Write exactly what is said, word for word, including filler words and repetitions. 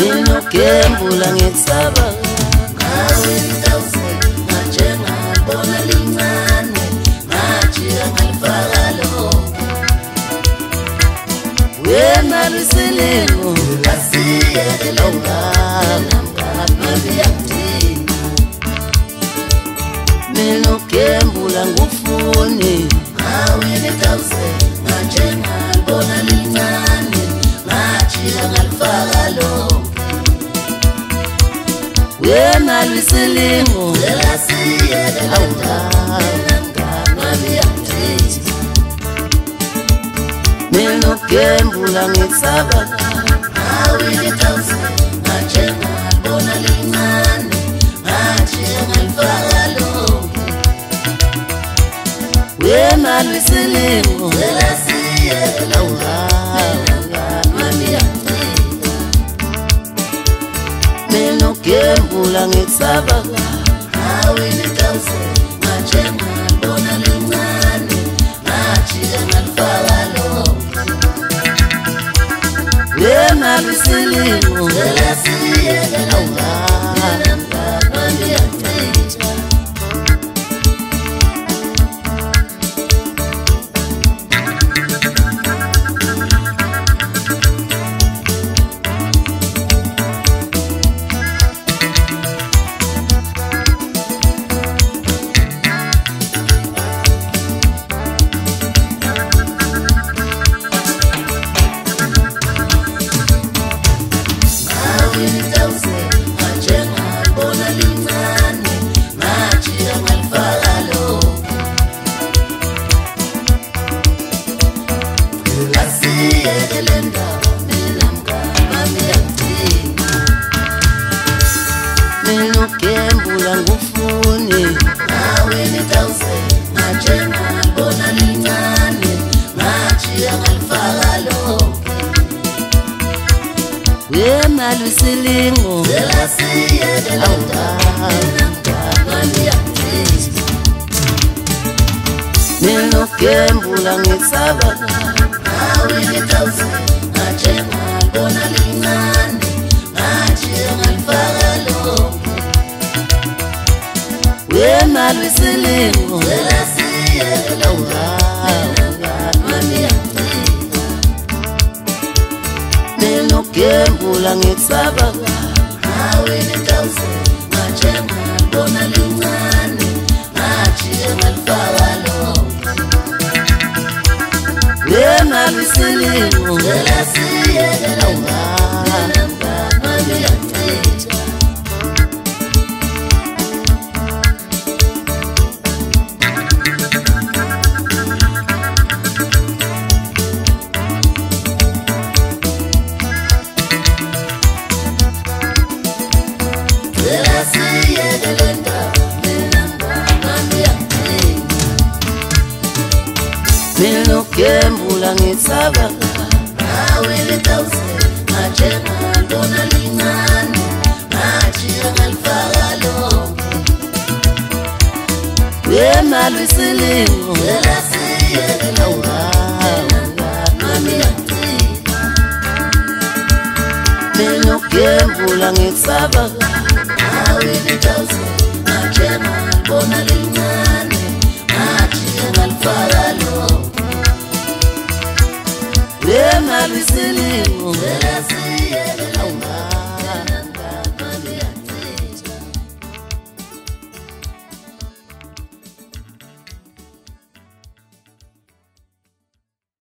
Mina ukembula ngikusaba ngawe ngitawuse ngajenga bona lincane ngajika ngalifaka lonke wena lisilingo lasiyekela ungana ngabe yakudinga mina ukembula ngufuni ngawe ngitawuse ngajenga bona lincane ngajika ngalifaka lonke wena lisilingo lasiyekela ungana ngabe yakudinga mina ukembula ngikusaba ngawe ngitawuse ngajenga bona lincane ngajika ngalifaka lonke wena lisilingo lasiyekela ungana ngabe yakudinga mina ukembula ngikusaba ngawe ngitawuse ngajenga bona lincane ngajika ngalifaka lonke wena lisilingo lasiyekela ungana ngabe yakudinga mina ukembula ngufuni ngawe ngitawuse ngajenga bona lincane ngajika ngalifaka lonke wena lisilingo lasiyekela ungana ngabe yakudinga mina ukembula ngikusaba ngawe ngitawuse ngajenga bona lincane ngajika ngalifaka lonke wena lisilingo lasiyekela ungana ngabe yakudinga mina ukembula ngikusaba ngawe ngitawuse ngajenga bona lincane ngajika ngalifaka lonke wena lisilingo lasiyekela ungana ngabe yakudinga mina ukembula ngikusaba ngawe ngitawuse ngajenga bona lincane ngajika ngalifaka lonke wena lisilingo lasiyekela ungana ngabe yakudinga mina ukembula ngikusaba ngawe ngitawuse ngajenga bona lincane ngajika ngalifaka lonke wena lisilingo lasiyekela